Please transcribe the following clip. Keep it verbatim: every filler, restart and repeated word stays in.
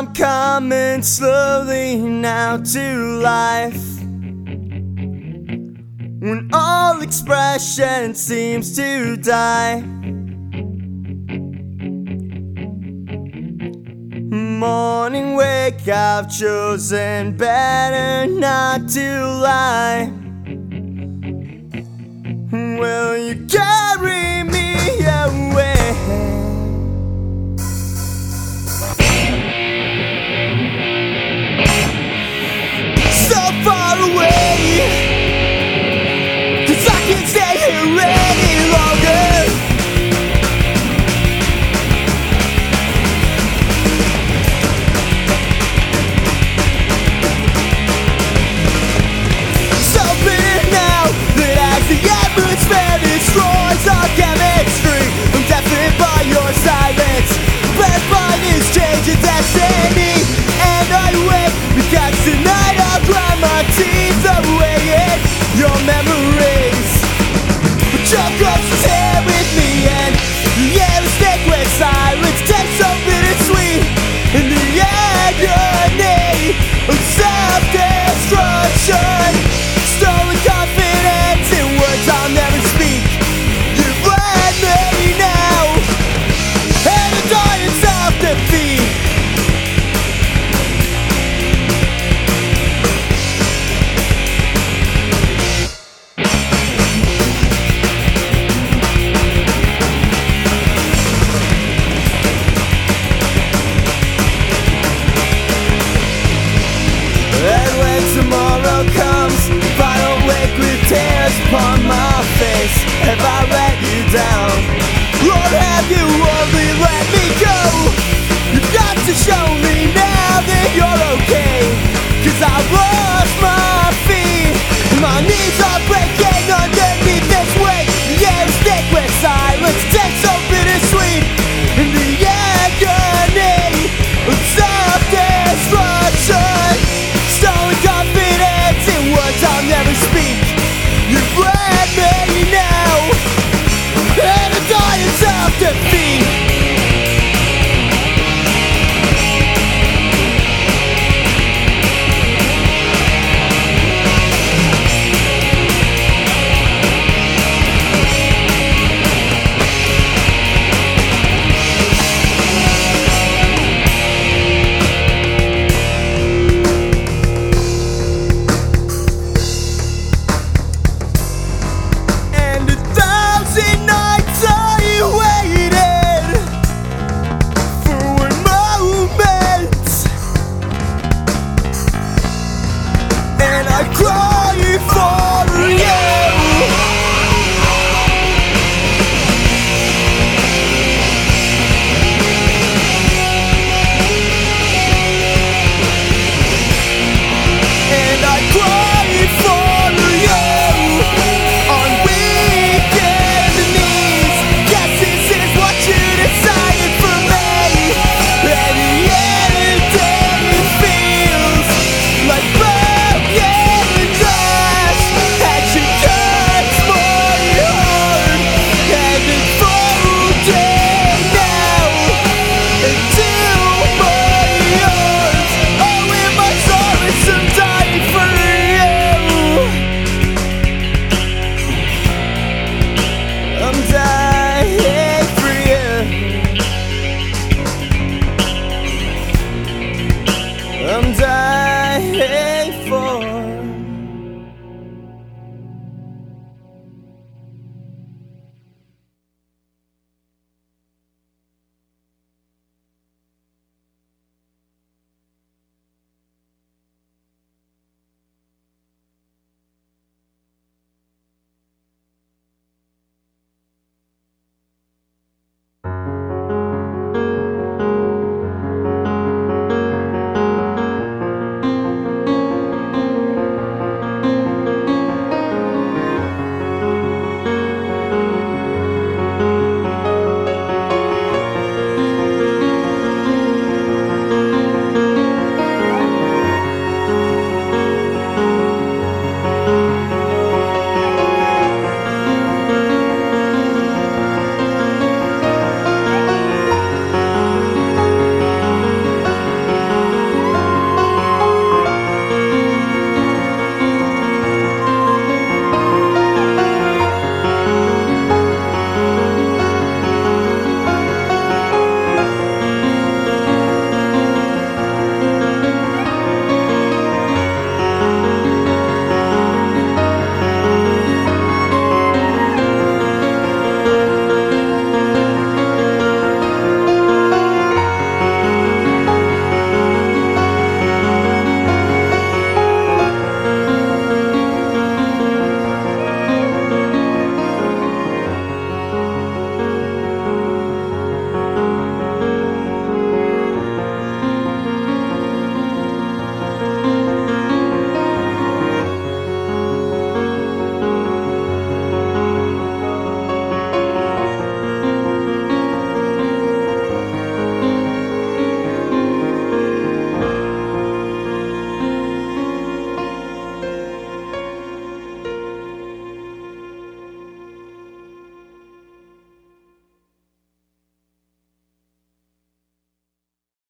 I'm coming slowly now to life, when all expression seems to die. Morning wake, I've chosen better not to lie. Will you carry me away? So far away, 'cause I can't stay here any longer. So bitter now that as the atmosphere destroys our chemistry, I'm deafened by your silence, blessed by this change in destiny. And I wait because tonight I'll grind my teeth away in your memories. But your ghost is here with me, and yeah, the stick with silence tastes so bittersweet. In the agony of self-destruction, stolen confidence in words I'll never speak. You've led me now, and I die in self-defeat. And when tomorrow comes, if I don't wake with tears upon my face, have I let you down? Lord, have you only let me go? You've got to show me now that you're okay, 'cause I've lost my feet, and my knees are breaking underneath this weight. Yeah, stick with silence, tastes so bittersweet. In the agony of self-destruction, stolen confidence in words I'll never speak. You've led me now, and I die in self-defeat. And a thousand nights I waited for a moment, and I cry for you. And I cry